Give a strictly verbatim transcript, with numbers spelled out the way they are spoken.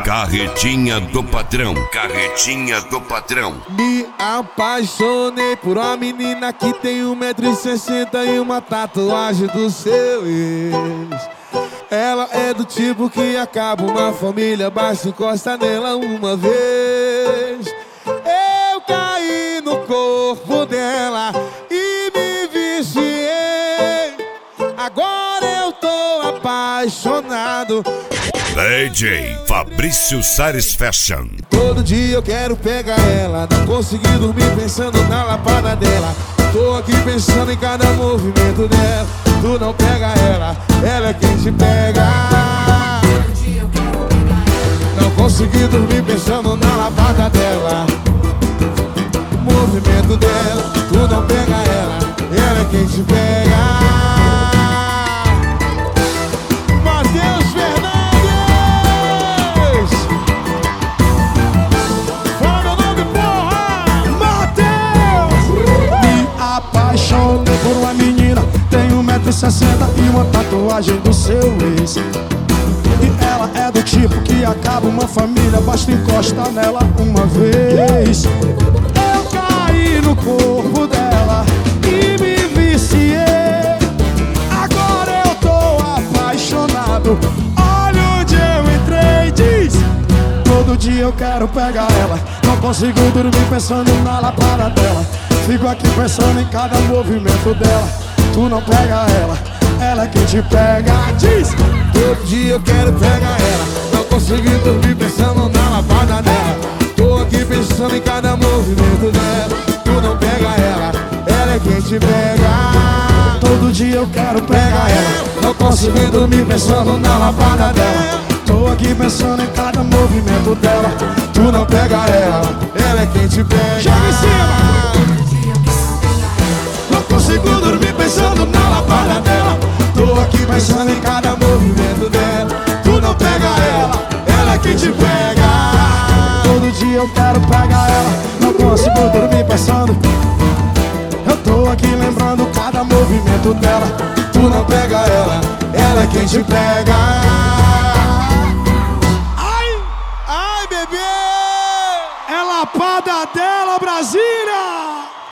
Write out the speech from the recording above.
Carretinha do patrão, carretinha do patrão. Me apaixonei por uma menina que tem um metro e sessenta e uma tatuagem do seu ex. Ela é do tipo que acaba uma família, basta encosta nela uma vez. Eu caí no corpo dela e me viciei. Agora eu tô apaixonado. D J Fabrício Sares Fashion. Todo dia eu quero pegar ela, não consegui dormir pensando na lapada dela. Tô aqui pensando em cada movimento dela. Tu não pega ela, ela é quem te pega. Não consegui dormir pensando na lapada dela. Movimento dela, tu não pega ela, ela é quem te pega. Apaixonei por uma menina, tem um metro e sessenta e uma tatuagem do seu ex. E ela é do tipo que acaba uma família, basta encostar nela uma vez. Eu caí no corpo dela e me viciei. Agora eu tô apaixonado, olha onde eu entrei, diz. Todo dia eu quero pegar ela, não consigo dormir pensando na lapada dela. Fico aqui pensando em cada movimento dela. Tu não pega ela, ela é quem te pega, diz. Todo dia eu quero pegar ela, não consegui dormir pensando na lapada dela. Tô aqui pensando em cada movimento dela. Tu não pega ela, ela é quem te pega. Todo dia eu quero pegar ela, não consegui dormir pensando na lapada dela. Tô aqui pensando em cada movimento dela. Tu não pega ela, ela é quem te pega. Joga em cima! Não consigo dormir pensando na lapada dela. Tô aqui pensando em cada movimento dela. Tu não pega ela, ela é quem te pega. Todo dia eu quero pegar ela, não consigo dormir pensando. Eu tô aqui lembrando cada movimento dela. Tu não pega ela, ela é quem te pega. Ai, ai bebê, é lapada dela, Brasília.